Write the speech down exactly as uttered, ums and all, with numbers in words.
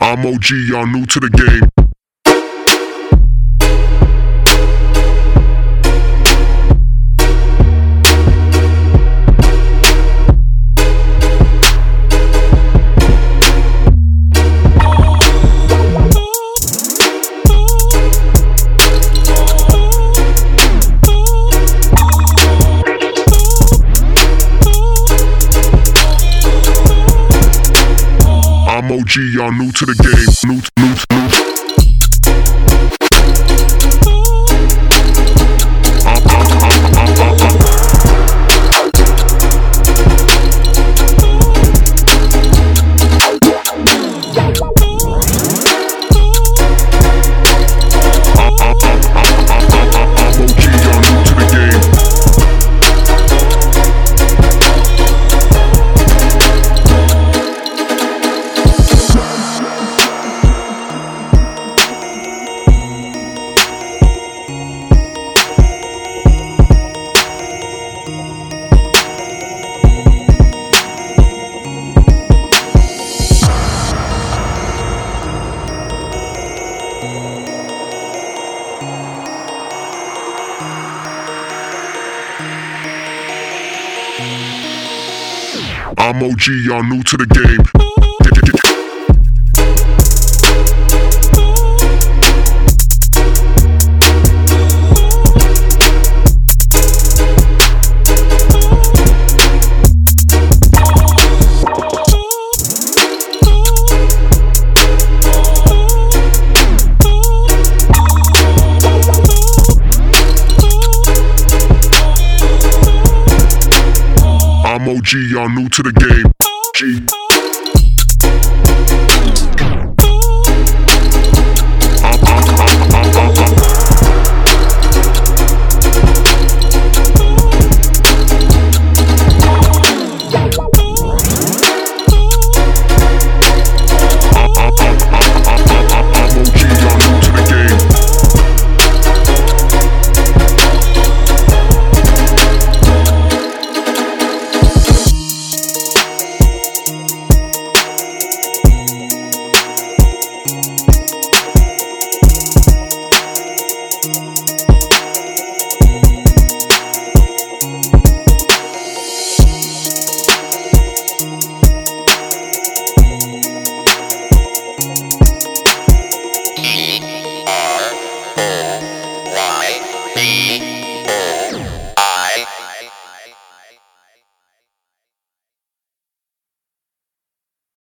I'm O G, y'all new to the game. I'm O G, y'all new to the game. New, new, new. I'm, I'm, I'm, I'm, I'm, I'm. I'm O G, y'all new to the game. I'm O G, y'all new to the game. G.